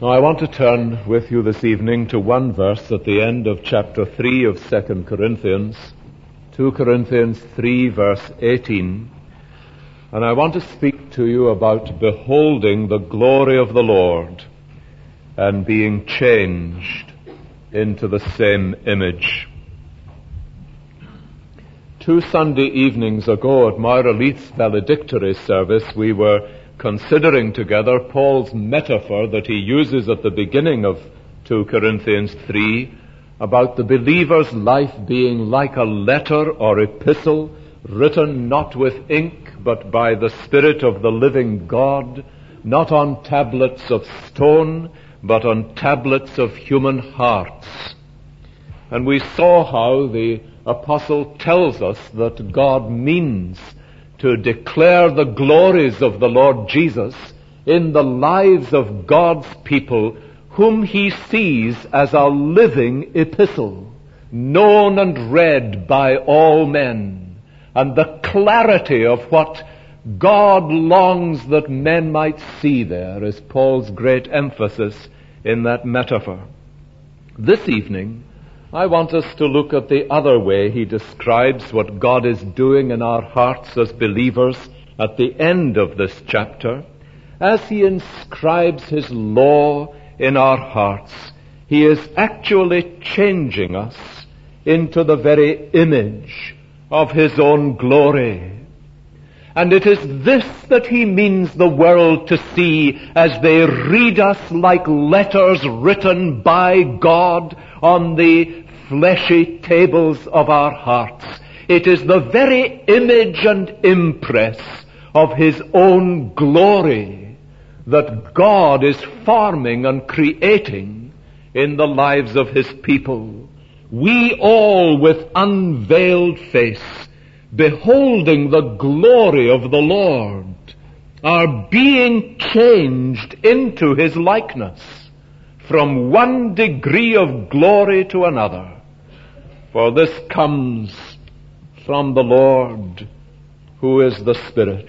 Now I want to turn with you this evening to one verse at the end of chapter 3 of 2 Corinthians, 2 Corinthians 3 verse 18, and I want to speak to you about beholding the glory of the Lord and being changed into the same image. 2 Sunday evenings ago at Moira Leith's valedictory service, we were considering together Paul's metaphor that he uses at the beginning of 2 Corinthians 3 about the believer's life being like a letter or epistle written not with ink but by the Spirit of the living God, not on tablets of stone but on tablets of human hearts. And we saw how the apostle tells us that God means to declare the glories of the Lord Jesus in the lives of God's people, whom he sees as a living epistle, known and read by all men, and the clarity of what God longs that men might see there is Paul's great emphasis in that metaphor. This evening, I want us to look at the other way he describes what God is doing in our hearts as believers at the end of this chapter. As he inscribes his law in our hearts, he is actually changing us into the very image of his own glory. And it is this that he means the world to see as they read us like letters written by God on the fleshy tables of our hearts. It is the very image and impress of his own glory that God is forming and creating in the lives of his people. We all with unveiled face, beholding the glory of the Lord, are being changed into his likeness from one degree of glory to another. For this comes from the Lord, who is the Spirit.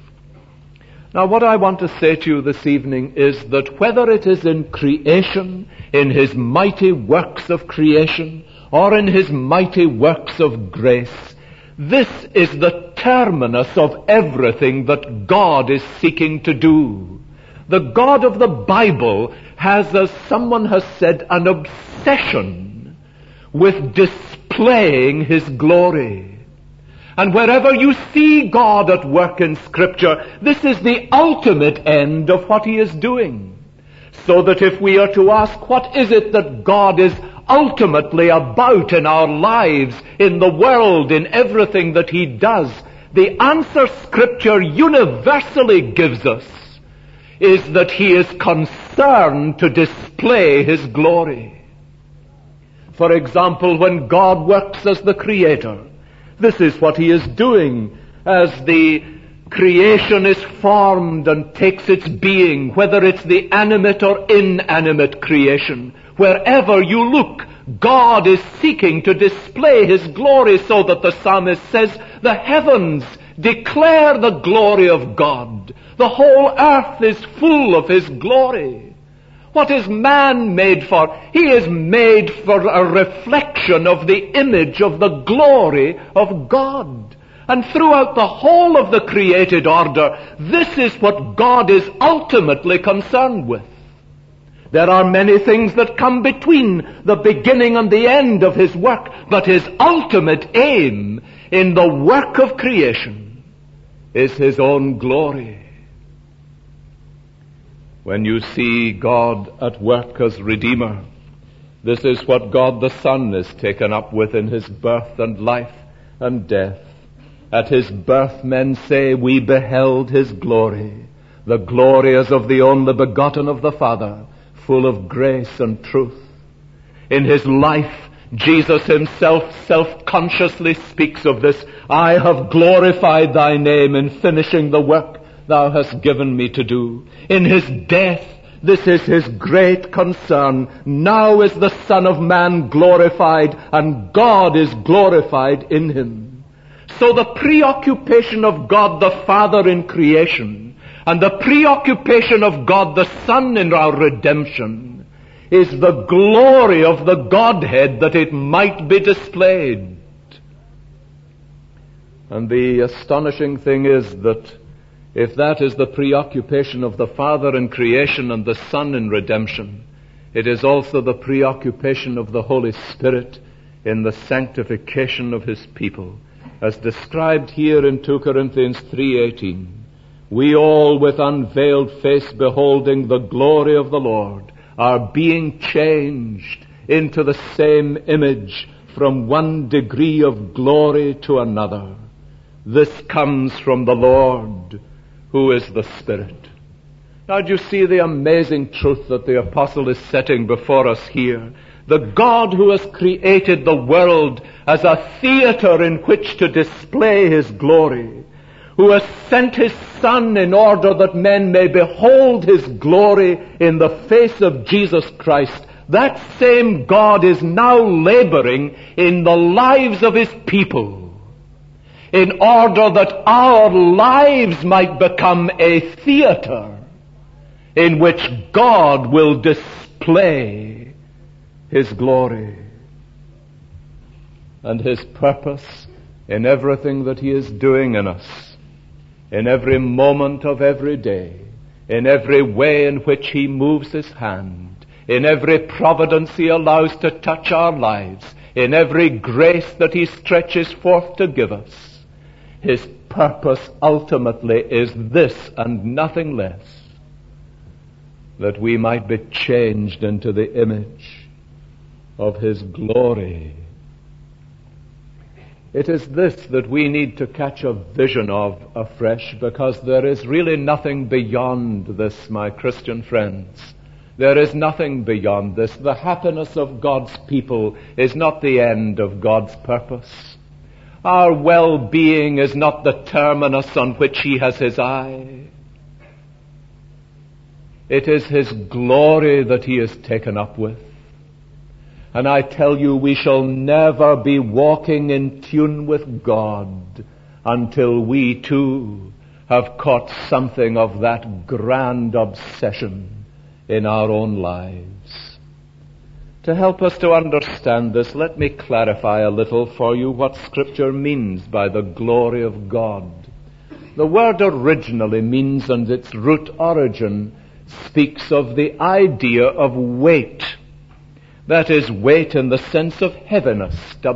Now what I want to say to you this evening is that whether it is in creation, in his mighty works of creation, or in his mighty works of grace, this is the terminus of everything that God is seeking to do. The God of the Bible has, as someone has said, an obsession with displaying his glory. And wherever you see God at work in Scripture, this is the ultimate end of what he is doing. So that if we are to ask, what is it that God is ultimately about in our lives, in the world, in everything that he does, the answer Scripture universally gives us is that he is concerned to display his glory. For example, when God works as the Creator, this is what he is doing as the creation is formed and takes its being, whether it's the animate or inanimate creation. Wherever you look, God is seeking to display his glory, so that the psalmist says, the heavens declare the glory of God. The whole earth is full of his glory. What is man made for? He is made for a reflection of the image of the glory of God. And throughout the whole of the created order, this is what God is ultimately concerned with. There are many things that come between the beginning and the end of his work, but his ultimate aim in the work of creation is his own glory. When you see God at work as Redeemer, this is what God the Son is taken up with in his birth and life and death. At his birth men say, we beheld his glory, the glory as of the only begotten of the Father, full of grace and truth. In his life, Jesus himself self-consciously speaks of this. I have glorified thy name in finishing the work thou hast given me to do. In his death, this is his great concern. Now is the Son of Man glorified, and God is glorified in him. So the preoccupation of God the Father in creation And the preoccupation of God the Son in our redemption is the glory of the Godhead, that it might be displayed. And the astonishing thing is that if that is the preoccupation of the Father in creation and the Son in redemption, it is also the preoccupation of the Holy Spirit in the sanctification of His people. As described here in 2 Corinthians 3:18, we all with unveiled face beholding the glory of the Lord are being changed into the same image from one degree of glory to another. This comes from the Lord, who is the Spirit. Now, do you see the amazing truth that the apostle is setting before us here? The God who has created the world as a theater in which to display His glory, who has sent His Son in order that men may behold His glory in the face of Jesus Christ, that same God is now laboring in the lives of His people, in order that our lives might become a theater in which God will display His glory and His purpose in everything that He is doing in us, in every moment of every day, in every way in which He moves His hand, in every providence He allows to touch our lives, in every grace that He stretches forth to give us. His purpose ultimately is this and nothing less, that we might be changed into the image of His glory. It is this that we need to catch a vision of afresh, because there is really nothing beyond this, my Christian friends. There is nothing beyond this. The happiness of God's people is not the end of God's purpose. Our well-being is not the terminus on which He has His eye. It is His glory that He is taken up with. And I tell you, we shall never be walking in tune with God until we too have caught something of that grand obsession in our own lives. To help us to understand this, let me clarify a little for you what Scripture means by the glory of God. The word originally means, and its root origin speaks of the idea of weight. That is, weight in the sense of heaviness,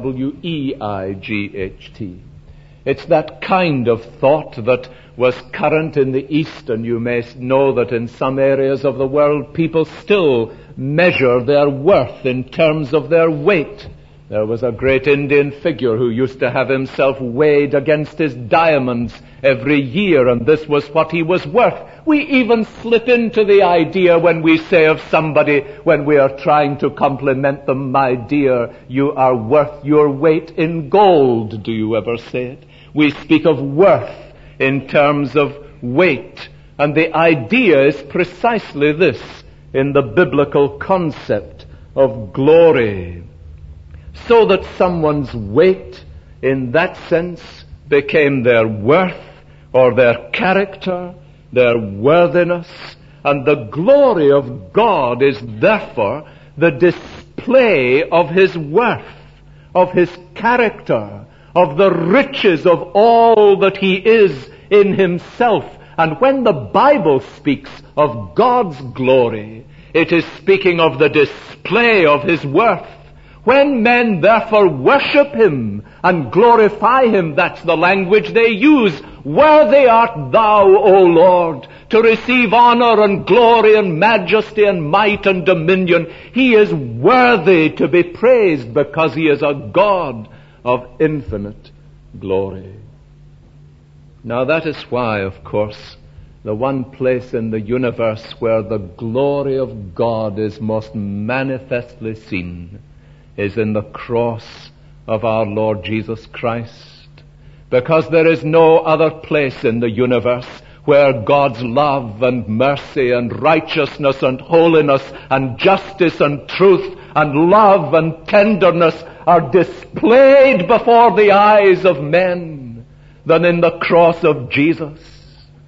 W-E-I-G-H-T. It's that kind of thought that was current in the East, and you may know that in some areas of the world people still measure their worth in terms of their weight. There was a great Indian figure who used to have himself weighed against his diamonds every year, and this was what he was worth. We even slip into the idea when we say of somebody, when we are trying to compliment them, my dear, you are worth your weight in gold. Do you ever say it? We speak of worth in terms of weight. And the idea is precisely this in the biblical concept of glory. So that someone's weight, in that sense, became their worth or their character, their worthiness. And the glory of God is therefore the display of His worth, of His character, of the riches of all that He is in Himself. And when the Bible speaks of God's glory, it is speaking of the display of His worth. When men therefore worship Him and glorify Him, that's the language they use. Worthy art Thou, O Lord, to receive honor and glory and majesty and might and dominion. He is worthy to be praised because He is a God of infinite glory. Now that is why, of course, the one place in the universe where the glory of God is most manifestly seen is in the cross of our Lord Jesus Christ. Because there is no other place in the universe where God's love and mercy and righteousness and holiness and justice and truth and love and tenderness are displayed before the eyes of men than in the cross of Jesus.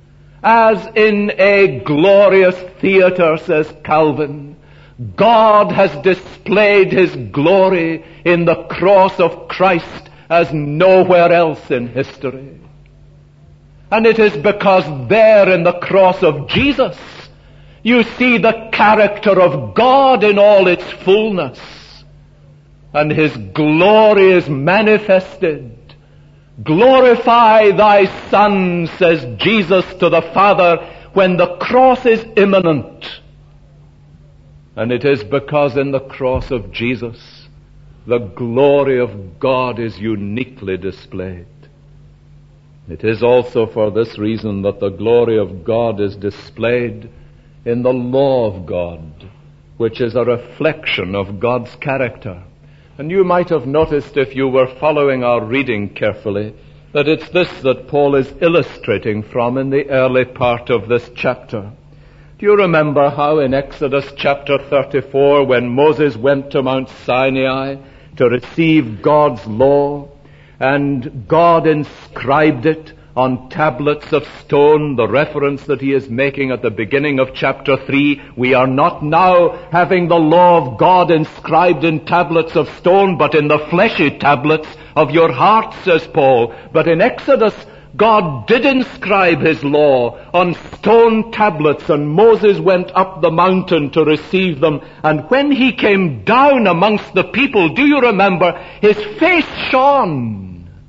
As in a glorious theater, says Calvin, God has displayed His glory in the cross of Christ as nowhere else in history. And it is because there in the cross of Jesus, you see the character of God in all its fullness, and His glory is manifested. Glorify thy Son, says Jesus to the Father, when the cross is imminent. And it is because in the cross of Jesus, the glory of God is uniquely displayed. It is also for this reason that the glory of God is displayed in the law of God, which is a reflection of God's character. And you might have noticed, if you were following our reading carefully, that it's this that Paul is illustrating from in the early part of this chapter. Do you remember how in Exodus chapter 34, when Moses went to Mount Sinai to receive God's law, and God inscribed it on tablets of stone, the reference that he is making at the beginning of chapter 3. We are not now having the law of God inscribed in tablets of stone, but in the fleshy tablets of your heart, says Paul. But in Exodus, God did inscribe His law on stone tablets, and Moses went up the mountain to receive them. And when he came down amongst the people, do you remember, his face shone.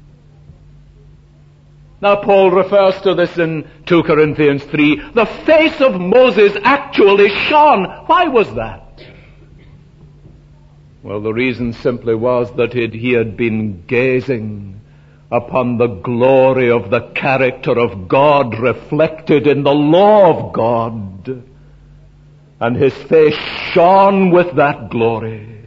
Now Paul refers to this in 2 Corinthians 3. The face of Moses actually shone. Why was that? Well, the reason simply was that he had been gazing upon the glory of the character of God reflected in the law of God. And his face shone with that glory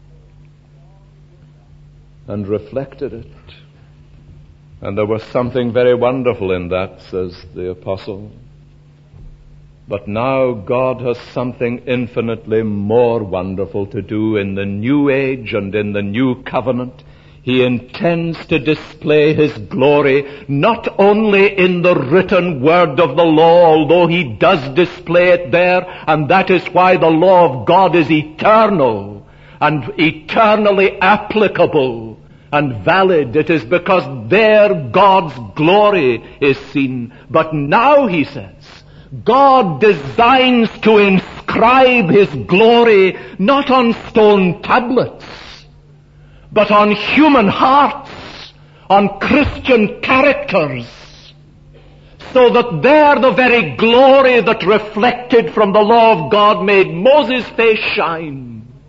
and reflected it. And there was something very wonderful in that, says the apostle. But now God has something infinitely more wonderful to do in the new age and in the new covenant. He intends to display His glory not only in the written word of the law, although He does display it there, and that is why the law of God is eternal and eternally applicable and valid. It is because there God's glory is seen. But now, he says, God designs to inscribe His glory not on stone tablets, but on human hearts, on Christian characters, so that there the very glory that reflected from the law of God made Moses' face shine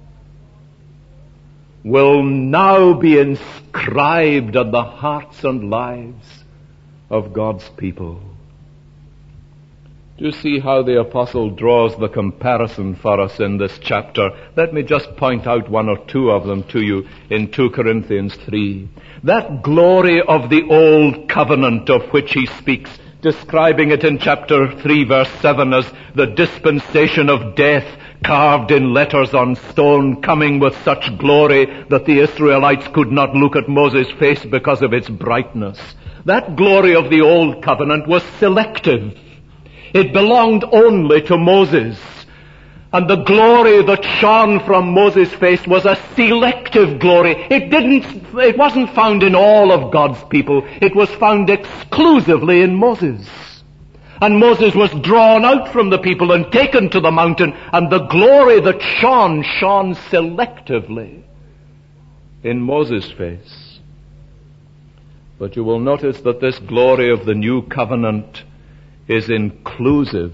will now be inscribed on the hearts and lives of God's people. Do you see how the apostle draws the comparison for us in this chapter? Let me just point out one or two of them to you in 2 Corinthians 3. That glory of the old covenant of which he speaks, describing it in chapter 3 verse 7 as the dispensation of death carved in letters on stone, coming with such glory that the Israelites could not look at Moses' face because of its brightness. That glory of the old covenant was selective. It belonged only to Moses. And the glory that shone from Moses' face was a selective glory. It wasn't found in all of God's people. It was found exclusively in Moses. And Moses was drawn out from the people and taken to the mountain, and the glory that shone selectively in Moses' face. But you will notice that this glory of the new covenant is inclusive.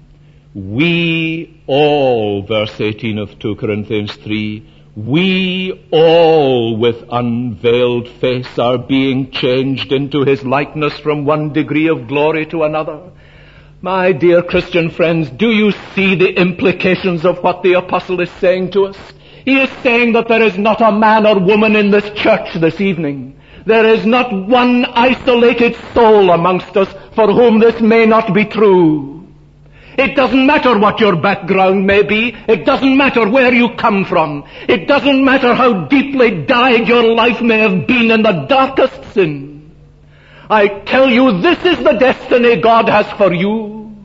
We all, verse 18 of 2 Corinthians 3, we all with unveiled face are being changed into His likeness from one degree of glory to another. My dear Christian friends, do you see the implications of what the apostle is saying to us? He is saying that there is not a man or woman in this church this evening. There is not one isolated soul amongst us for whom this may not be true. It doesn't matter what your background may be. It doesn't matter where you come from. It doesn't matter how deeply dyed your life may have been in the darkest sin. I tell you, this is the destiny God has for you.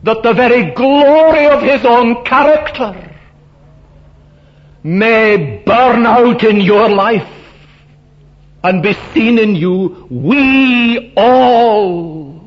that the very glory of his own character may burn out in your life and be seen in you, we all.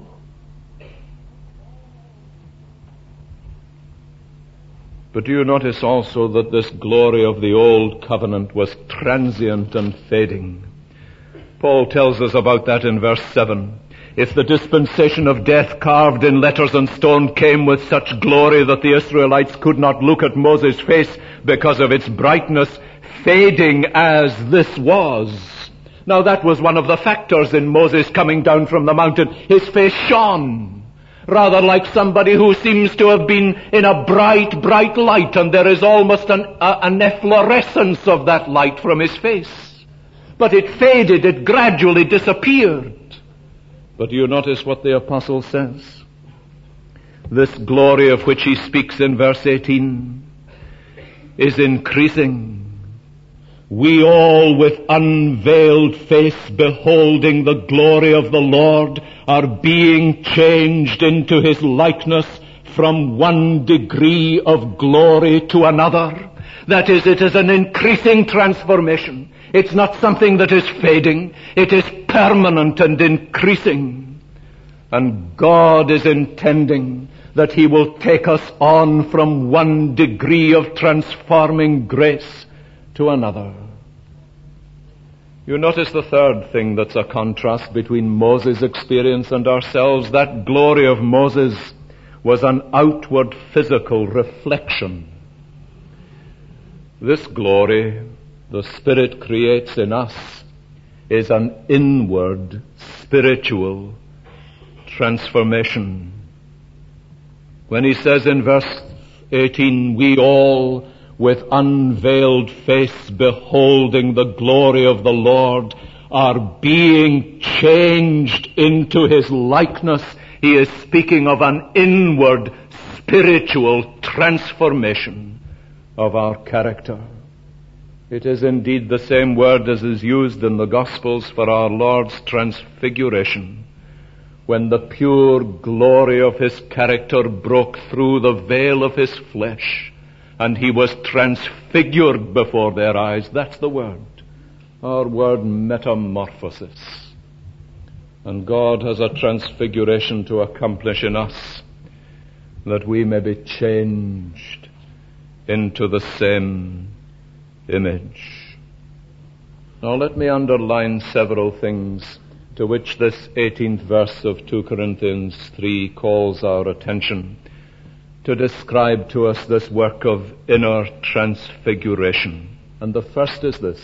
But do you notice also that this glory of the old covenant was transient and fading? Paul tells us about that in verse 7. If the dispensation of death carved in letters and stone came with such glory that the Israelites could not look at Moses' face because of its brightness, fading as this was. Now that was one of the factors in Moses coming down from the mountain. His face shone, rather like somebody who seems to have been in a bright, bright light, and there is almost an efflorescence of that light from his face. But it faded, it gradually disappeared. But you notice what the apostle says. This glory of which he speaks in verse 18 is increasing. We all with unveiled face beholding the glory of the Lord are being changed into his likeness from one degree of glory to another. That is, it is an increasing transformation. It's not something that is fading. It is permanent and increasing. And God is intending that he will take us on from one degree of transforming grace to another. You notice the third thing that's a contrast between Moses' experience and ourselves. That glory of Moses was an outward physical reflection. This glory the Spirit creates in us is an inward spiritual transformation. When he says in verse 18, we all with unveiled face beholding the glory of the Lord are being changed into his likeness, he is speaking of an inward spiritual transformation of our character. It is indeed the same word as is used in the Gospels for our Lord's transfiguration, when the pure glory of his character broke through the veil of his flesh, and he was transfigured before their eyes. That's the word. Our word metamorphosis. And God has a transfiguration to accomplish in us, that we may be changed into the same image. Now let me underline several things to which this 18th verse of 2 Corinthians 3 calls our attention, to describe to us this work of inner transfiguration. And the first is this.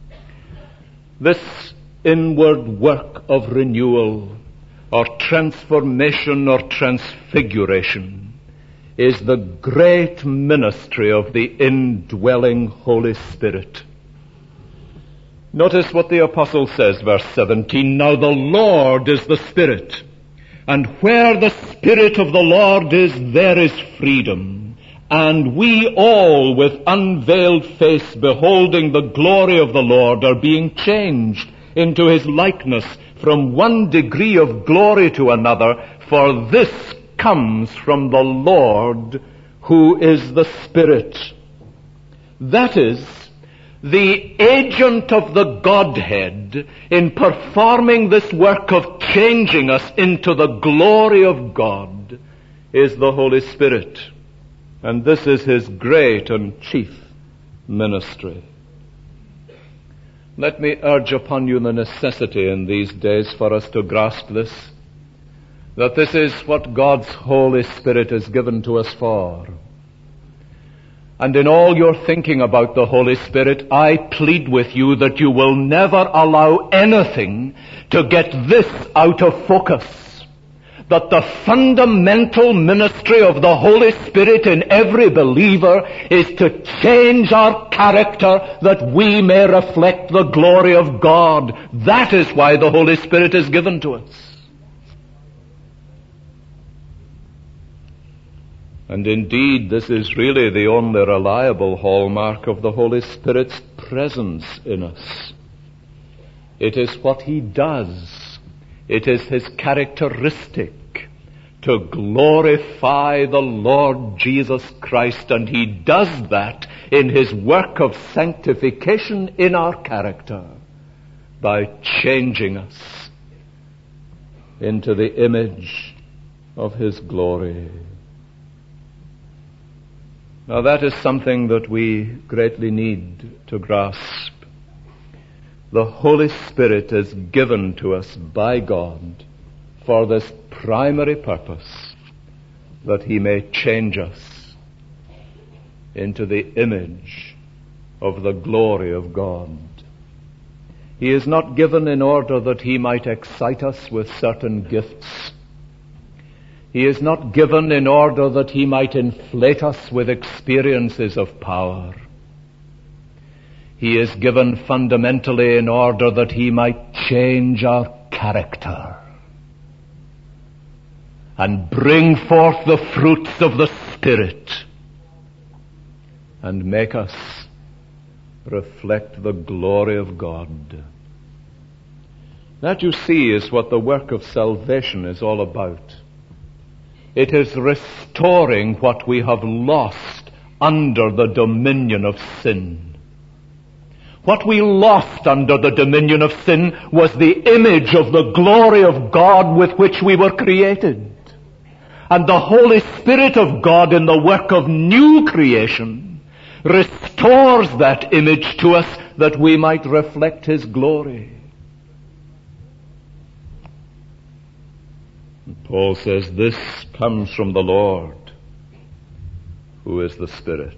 This inward work of renewal or transformation or transfiguration is the great ministry of the indwelling Holy Spirit. Notice what the apostle says, verse 17, now the Lord is the Spirit, and where the Spirit of the Lord is, there is freedom. And we all with unveiled face beholding the glory of the Lord are being changed into his likeness from one degree of glory to another, for this comes from the Lord who is the Spirit. That is, the agent of the Godhead in performing this work of changing us into the glory of God is the Holy Spirit. And this is his great and chief ministry. Let me urge upon you the necessity in these days for us to grasp this, that this is what God's Holy Spirit is given to us for. And in all your thinking about the Holy Spirit, I plead with you that you will never allow anything to get this out of focus, that the fundamental ministry of the Holy Spirit in every believer is to change our character that we may reflect the glory of God. That is why the Holy Spirit is given to us. And indeed, this is really the only reliable hallmark of the Holy Spirit's presence in us. It is what he does. It is his characteristic to glorify the Lord Jesus Christ, and he does that in his work of sanctification in our character by changing us into the image of his glory. Now that is something that we greatly need to grasp. The Holy Spirit is given to us by God for this primary purpose, that he may change us into the image of the glory of God. He is not given in order that he might excite us with certain gifts. He is not given in order that he might inflate us with experiences of power. He is given fundamentally in order that he might change our character and bring forth the fruits of the Spirit and make us reflect the glory of God. That, you see, is what the work of salvation is all about. It is restoring what we have lost under the dominion of sin. What we lost under the dominion of sin was the image of the glory of God with which we were created. And the Holy Spirit of God in the work of new creation restores that image to us that we might reflect his glory. And Paul says this comes from the Lord, who is the Spirit.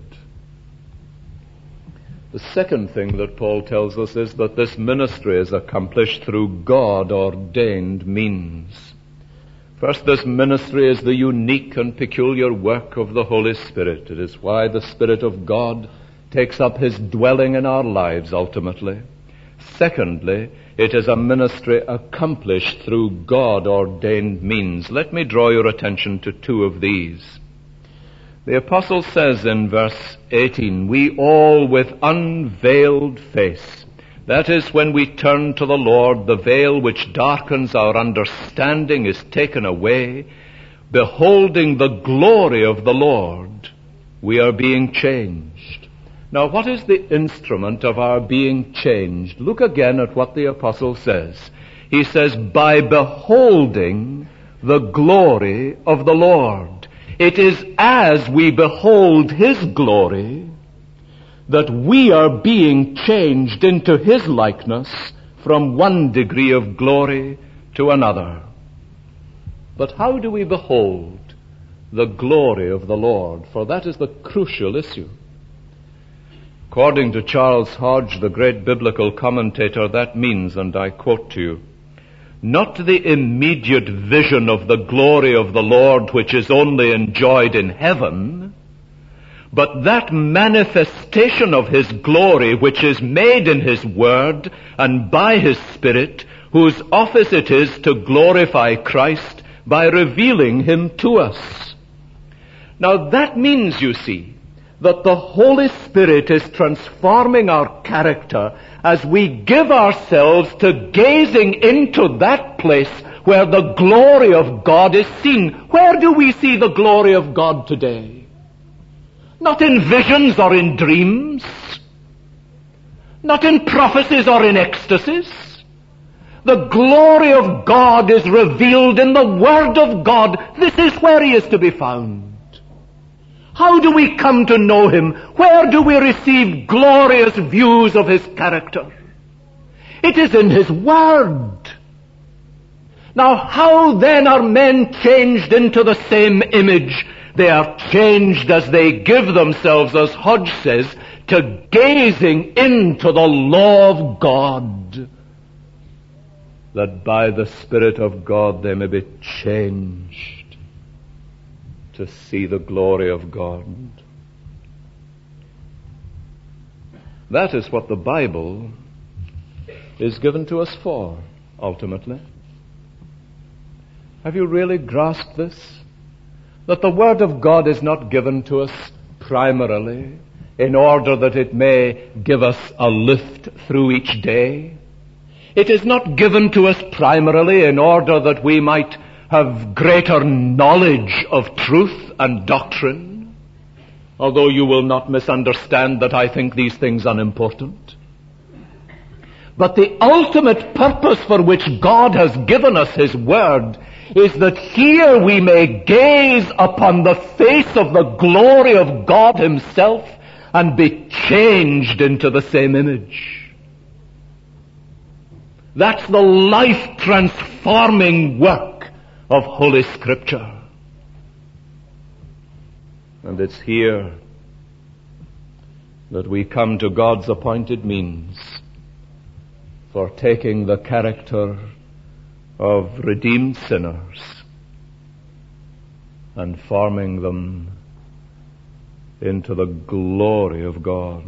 The second thing that Paul tells us is that this ministry is accomplished through God-ordained means. First, this ministry is the unique and peculiar work of the Holy Spirit. It is why the Spirit of God takes up his dwelling in our lives ultimately. Secondly, it is a ministry accomplished through God-ordained means. Let me draw your attention to two of these. The apostle says in verse 18, we all with unveiled face. That is, when we turn to the Lord, the veil which darkens our understanding is taken away. Beholding the glory of the Lord, we are being changed. Now, what is the instrument of our being changed? Look again at what the apostle says. He says, by beholding the glory of the Lord. It is as we behold his glory that we are being changed into his likeness from one degree of glory to another. But how do we behold the glory of the Lord? For that is the crucial issue. According to Charles Hodge, the great biblical commentator, that means, and I quote to you, not the immediate vision of the glory of the Lord which is only enjoyed in heaven, but that manifestation of his glory which is made in his word and by his Spirit, whose office it is to glorify Christ by revealing him to us. Now that means, you see, that the Holy Spirit is transforming our character as we give ourselves to gazing into that place where the glory of God is seen. Where do we see the glory of God today? Not in visions or in dreams. Not in prophecies or in ecstasies. The glory of God is revealed in the Word of God. This is where he is to be found. How do we come to know him? Where do we receive glorious views of his character? It is in his Word. Now, how then are men changed into the same image? They are changed as they give themselves, as Hodge says, to gazing into the law of God, that by the Spirit of God they may be changed to see the glory of God. That is what the Bible is given to us for, ultimately. Have you really grasped this? That the Word of God is not given to us primarily in order that it may give us a lift through each day. It is not given to us primarily in order that we might have greater knowledge of truth and doctrine, although you will not misunderstand that I think these things unimportant. But the ultimate purpose for which God has given us His Word is that here we may gaze upon the face of the glory of God Himself and be changed into the same image. That's the life-transforming work of Holy Scripture. And it's here that we come to God's appointed means for taking the character of redeemed sinners and forming them into the glory of God.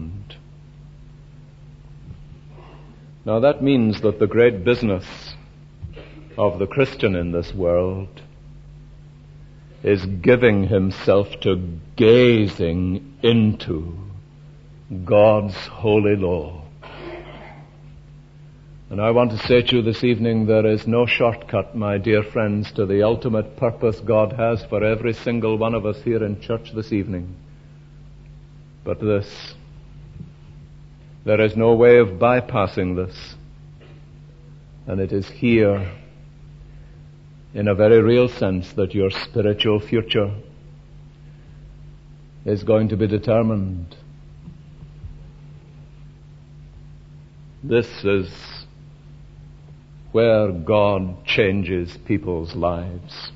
Now that means that the great business of the Christian in this world is giving himself to gazing into God's holy law. And I want to say to you this evening, there is no shortcut, my dear friends, to the ultimate purpose God has for every single one of us here in church this evening. But this, there is no way of bypassing this. And it is here, in a very real sense, that your spiritual future is going to be determined. This is where God changes people's lives.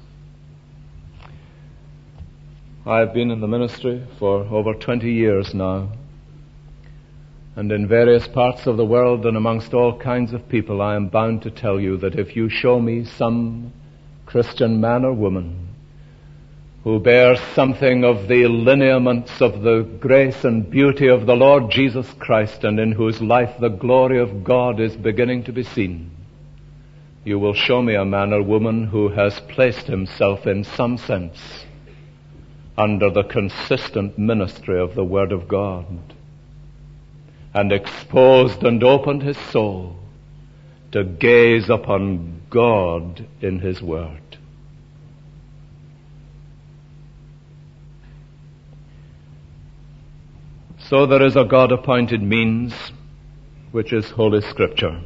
I've been in the ministry for over 20 years now, and in various parts of the world and amongst all kinds of people, I am bound to tell you that if you show me some Christian man or woman who bears something of the lineaments of the grace and beauty of the Lord Jesus Christ, and in whose life the glory of God is beginning to be seen, you will show me a man or woman who has placed himself in some sense under the consistent ministry of the Word of God and exposed and opened his soul to gaze upon God in His Word. So there is a God-appointed means, which is Holy Scripture.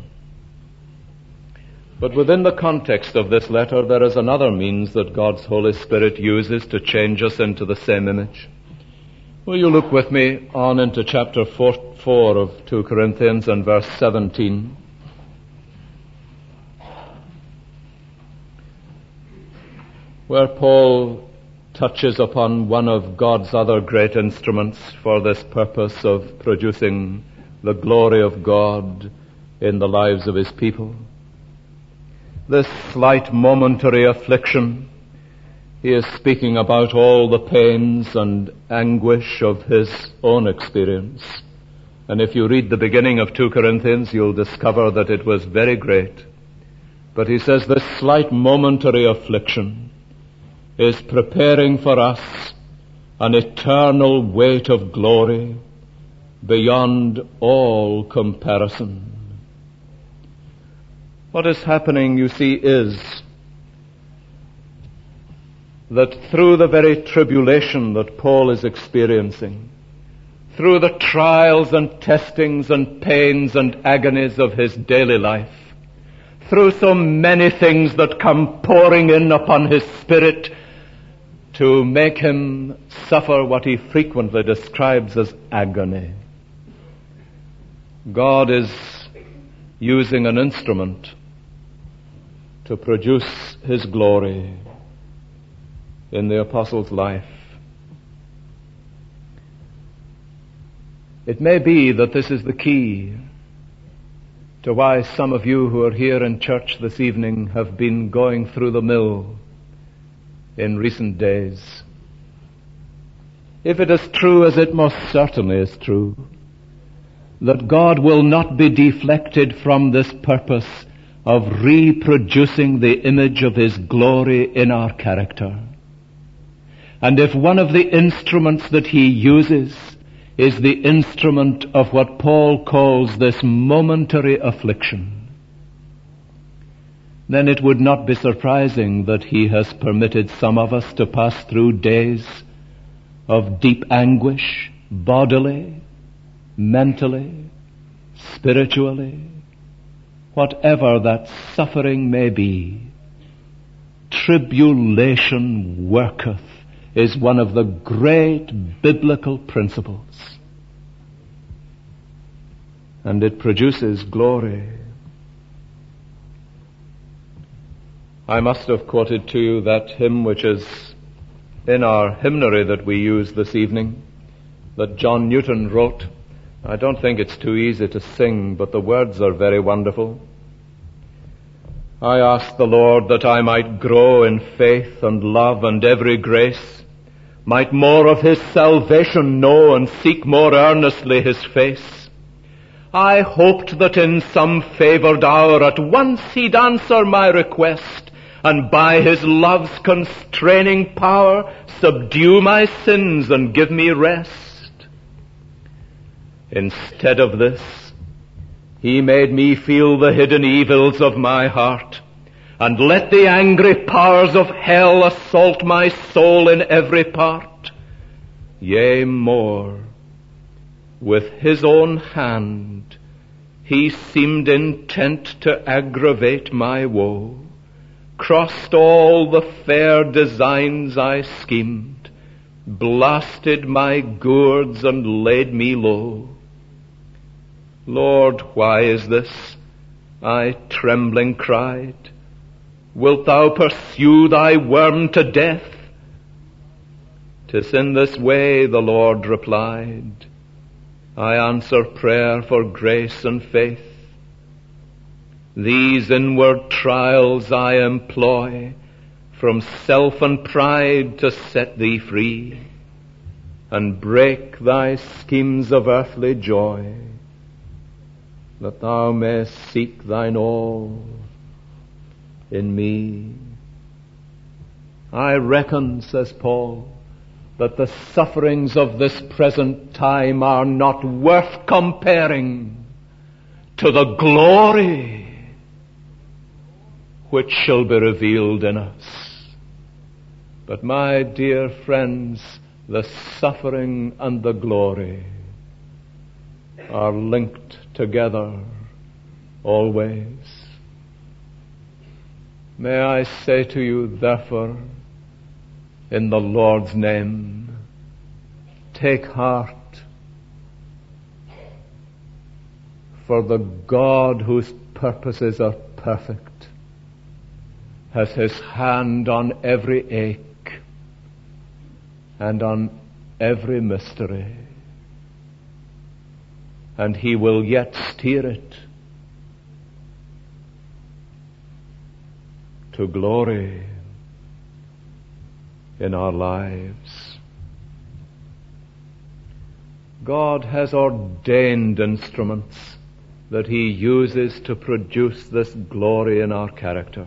But within the context of this letter, there is another means that God's Holy Spirit uses to change us into the same image. Will you look with me on into chapter 4 of 2 Corinthians and verse 17. Where Paul touches upon one of God's other great instruments for this purpose of producing the glory of God in the lives of His people. This slight momentary affliction, he is speaking about all the pains and anguish of his own experience. And if you read the beginning of 2 Corinthians, you'll discover that it was very great. But he says this slight momentary affliction is preparing for us an eternal weight of glory beyond all comparison. What is happening, you see, is that through the very tribulation that Paul is experiencing, through the trials and testings and pains and agonies of his daily life, through so many things that come pouring in upon his spirit to make him suffer what he frequently describes as agony, God is using an instrument to produce His glory in the apostle's life. It may be that this is the key to why some of you who are here in church this evening have been going through the mill in recent days. If it is true, as it most certainly is true, that God will not be deflected from this purpose of reproducing the image of His glory in our character. And if one of the instruments that He uses is the instrument of what Paul calls this momentary affliction, then it would not be surprising that he has permitted some of us to pass through days of deep anguish, bodily, mentally, spiritually, whatever that suffering may be. Tribulation worketh is one of the great biblical principles. And it produces glory. I must have quoted to you that hymn which is in our hymnary that we use this evening, that John Newton wrote. I don't think it's too easy to sing, but the words are very wonderful. I ask the Lord that I might grow in faith and love and every grace, might more of His salvation know and seek more earnestly His face. I hoped that in some favored hour at once He'd answer my request, and by His love's constraining power subdue my sins and give me rest. Instead of this, He made me feel the hidden evils of my heart, and let the angry powers of hell assault my soul in every part. Yea, more, with His own hand He seemed intent to aggravate my woe, crossed all the fair designs I schemed, blasted my gourds and laid me low. Lord, why is this? I trembling cried. Wilt thou pursue thy worm to death? 'Tis in this way, the Lord replied, I answer prayer for grace and faith. These inward trials I employ from self and pride to set thee free, and break thy schemes of earthly joy, that thou mayst seek thine all in me. I reckon, says Paul, that the sufferings of this present time are not worth comparing to the glory which shall be revealed in us. But my dear friends, the suffering and the glory are linked together always. May I say to you, therefore, in the Lord's name, take heart, for the God whose purposes are perfect has His hand on every ache and on every mystery, and He will yet steer it to glory in our lives. God has ordained instruments that He uses to produce this glory in our character.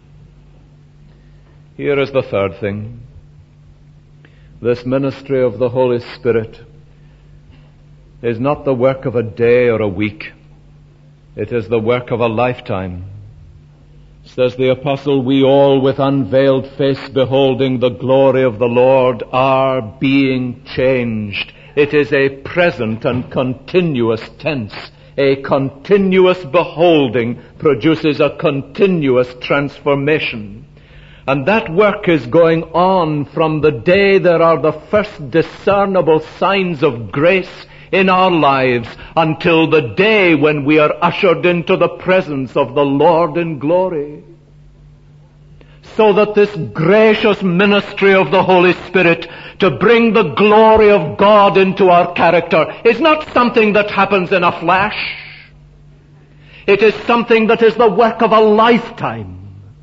Here is the third thing. This ministry of the Holy Spirit is not the work of a day or a week. It is the work of a lifetime. Says the apostle, we all with unveiled face beholding the glory of the Lord are being changed. It is a present and continuous tense. A continuous beholding produces a continuous transformation. And that work is going on from the day there are the first discernible signs of grace in our lives until the day when we are ushered into the presence of the Lord in glory. So that this gracious ministry of the Holy Spirit to bring the glory of God into our character is not something that happens in a flash. It is something that is the work of a lifetime.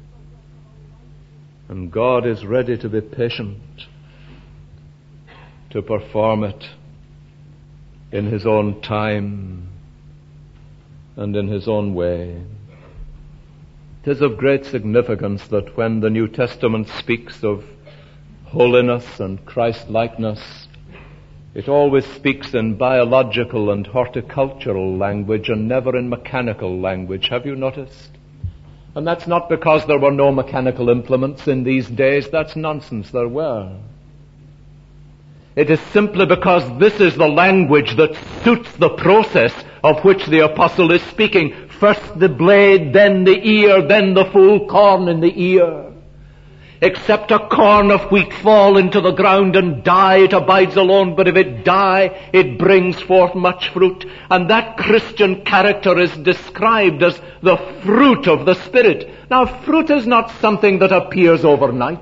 And God is ready to be patient to perform it in His own time and in His own way. It is of great significance that when the New Testament speaks of holiness and Christ-likeness, it always speaks in biological and horticultural language and never in mechanical language. Have you noticed? And that's not because there were no mechanical implements in these days. That's nonsense. There were. It is simply because this is the language that suits the process of which the apostle is speaking. First the blade, then the ear, then the full corn in the ear. Except a corn of wheat fall into the ground and die, it abides alone. But if it die, it brings forth much fruit. And that Christian character is described as the fruit of the Spirit. Now, fruit is not something that appears overnight.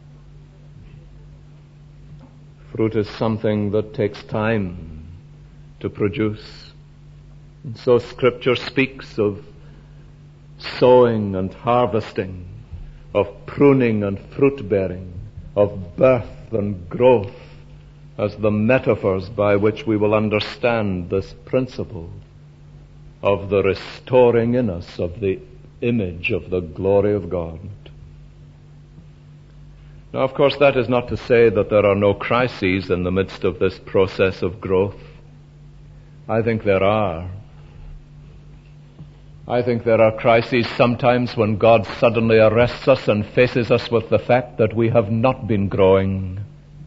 Fruit is something that takes time to produce. And so Scripture speaks of sowing and harvesting, of pruning and fruit-bearing, of birth and growth, as the metaphors by which we will understand this principle of the restoring in us of the image of the glory of God. Now, of course, that is not to say that there are no crises in the midst of this process of growth. I think there are. I think there are crises sometimes when God suddenly arrests us and faces us with the fact that we have not been growing.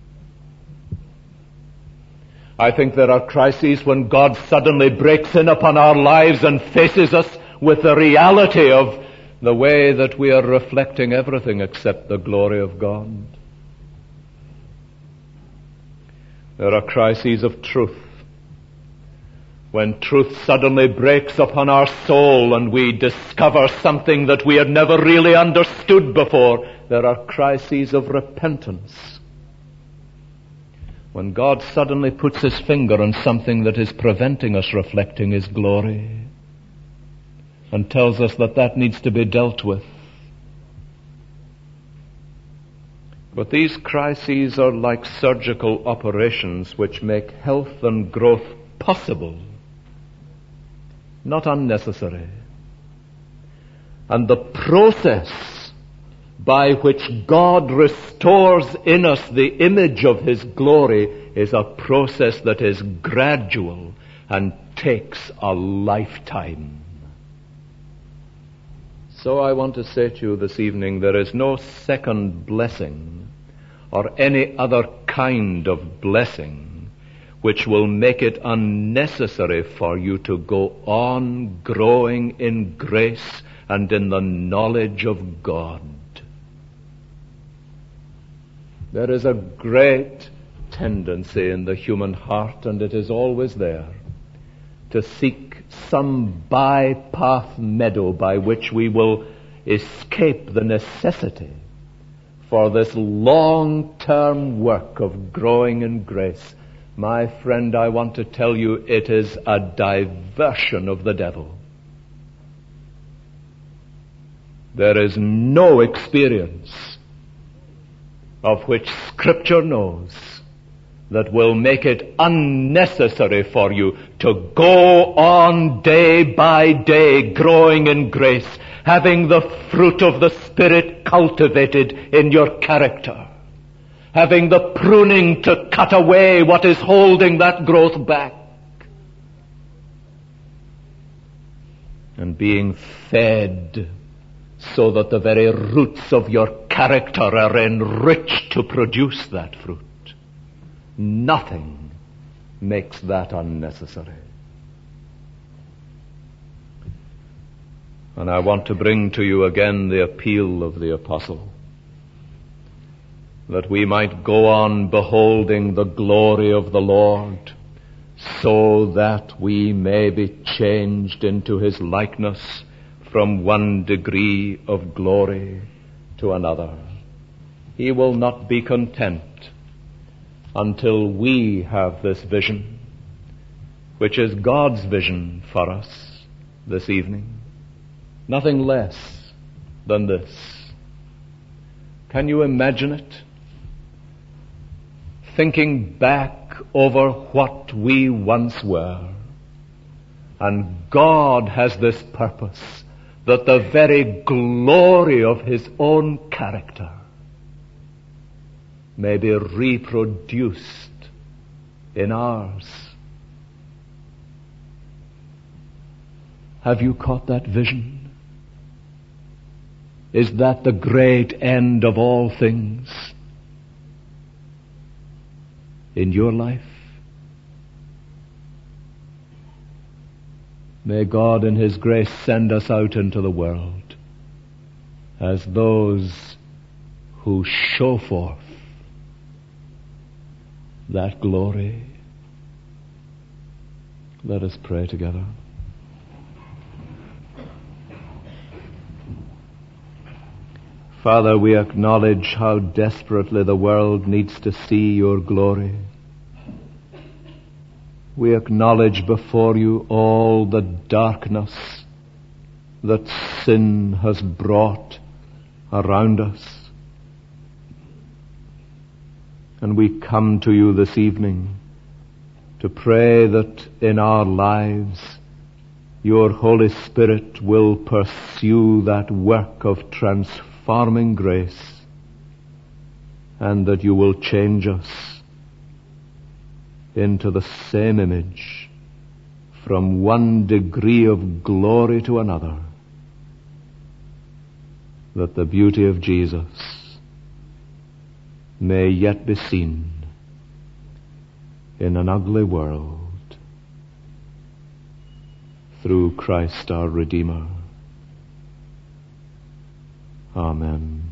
I think there are crises when God suddenly breaks in upon our lives and faces us with the reality of the way that we are reflecting everything except the glory of God. There are crises of truth. When truth suddenly breaks upon our soul and we discover something that we had never really understood before, there are crises of repentance. When God suddenly puts His finger on something that is preventing us reflecting His glory and tells us that that needs to be dealt with. But these crises are like surgical operations which make health and growth possible, not unnecessary. And the process by which God restores in us the image of His glory is a process that is gradual and takes a lifetime. So I want to say to you this evening, there is no second blessing or any other kind of blessing which will make it unnecessary for you to go on growing in grace and in the knowledge of God. There is a great tendency in the human heart, and it is always there, to seek some bypath meadow by which we will escape the necessity for this long-term work of growing in grace. My friend, I want to tell you, it is a diversion of the devil. There is no experience of which Scripture knows that will make it unnecessary for you to go on day by day growing in grace, having the fruit of the Spirit cultivated in your character, having the pruning to cut away what is holding that growth back, and being fed so that the very roots of your character are enriched to produce that fruit. Nothing makes that unnecessary. And I want to bring to you again the appeal of the apostle, that we might go on beholding the glory of the Lord, so that we may be changed into His likeness from one degree of glory to another. He will not be content until we have this vision, which is God's vision for us this evening. Nothing less than this. Can you imagine it? Thinking back over what we once were, and God has this purpose, that the very glory of His own character may be reproduced in ours. Have you caught that vision? Is that the great end of all things in your life? May God in His grace send us out into the world as those who show forth that glory. Let us pray together. Father, we acknowledge how desperately the world needs to see your glory. We acknowledge before you all the darkness that sin has brought around us. And we come to you this evening to pray that in our lives your Holy Spirit will pursue that work of transforming grace, and that you will change us into the same image from one degree of glory to another, that the beauty of Jesus may yet be seen in an ugly world through Christ our Redeemer. Amen.